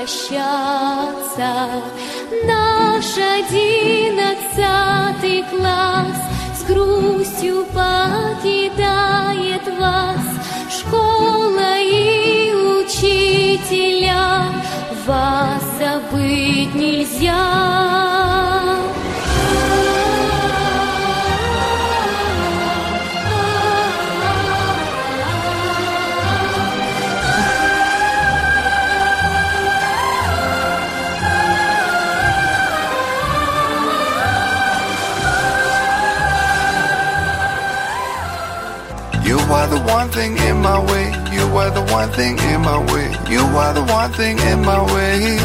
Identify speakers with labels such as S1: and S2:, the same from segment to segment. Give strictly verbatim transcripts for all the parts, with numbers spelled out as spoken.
S1: прощаться. Наш одиннадцатый класс с грустью покидает вас. Школа и учителя, вас забыть нельзя.
S2: You are the one thing in my way. You are the one thing in my way. You are the one thing in my way.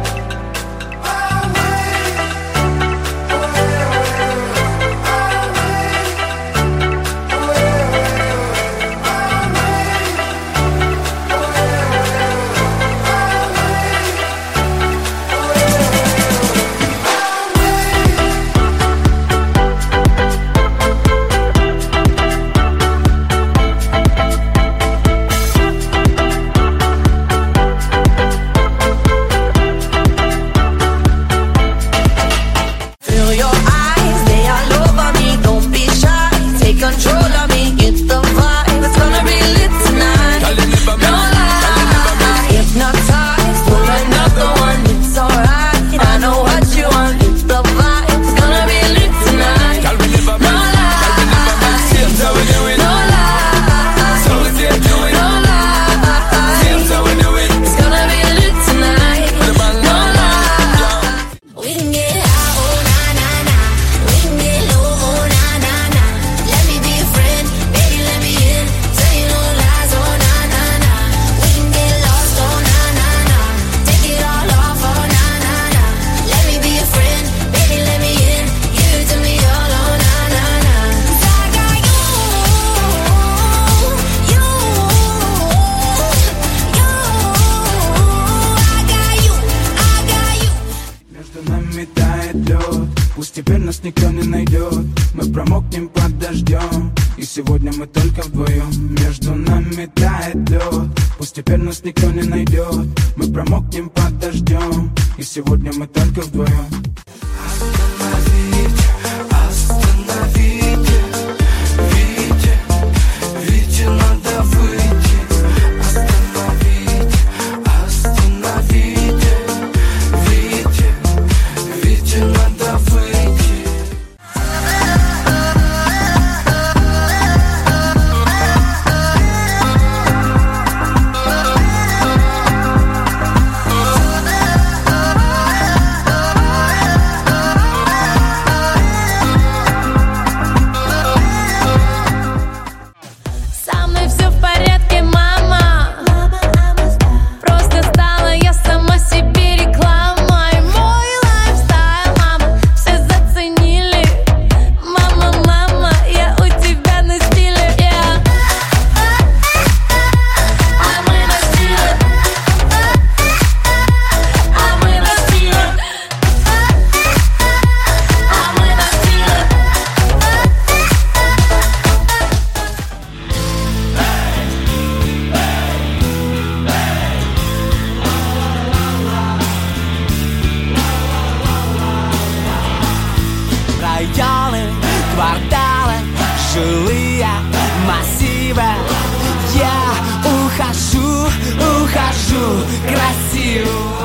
S3: Пусть теперь нас никто не найдет. Мы промокнем под дождем, и сегодня мы только вдвоем. Между нами тает лед. Пусть теперь нас никто не найдет. Мы промокнем под дождем, и сегодня мы только вдвоем. Остановите, остановите, Вите, Вите надо выйти. Остановите, остановите, Вите, Вите надо выйти.
S4: Районы, кварталы, жилые массивы. Я ухожу, ухожу красиво.